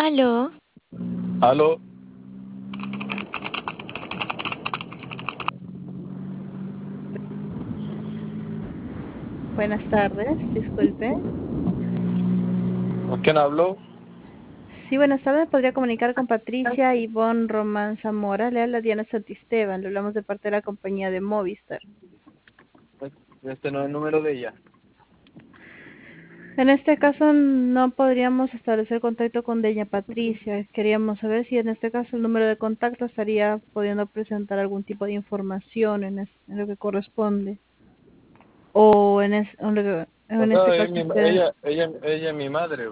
Aló, Aló, Buenas tardes, disculpe. ¿con quién habló? Sí, buenas tardes. Podría comunicar con Patricia Ivonne Román Zamora. Le habla Diana Santisteban. Le hablamos de parte de la compañía de Movistar. Este no es el número de ella. En este caso no podríamos establecer contacto con doña Patricia. Queríamos saber si en este caso el número de contacto estaría pudiendo presentar algún tipo de información en lo que corresponde. O O en este sea, caso usted. ella es mi madre.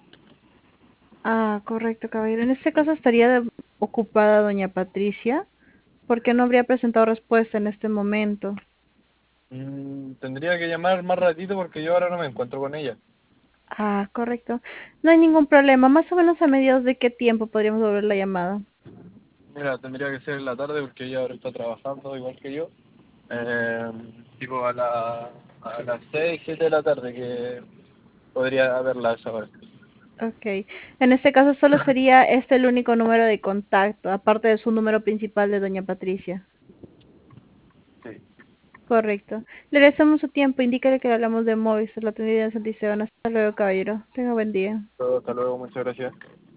Ah, correcto, caballero. En este caso estaría ocupada doña Patricia, porque no habría presentado respuesta en este momento. Tendría que llamar más ratito porque yo ahora no me encuentro con ella. Ah, correcto. No hay ningún problema. Más o menos a mediados de qué tiempo podríamos volver la llamada. Mira, tendría que ser en la tarde porque ella ahora está trabajando igual que yo. Eh, tipo a las 6, 7 de la tarde que podría verla a esa hora. Okay. En este caso solo sería este el único número de contacto, aparte de su número principal de doña Patricia. Sí. Correcto. Le agradecemos su tiempo. Indícale que le hablamos de Movistar, la tendencia de Santisteban. Hasta luego, caballero. Tenga buen día. Hasta luego, muchas gracias.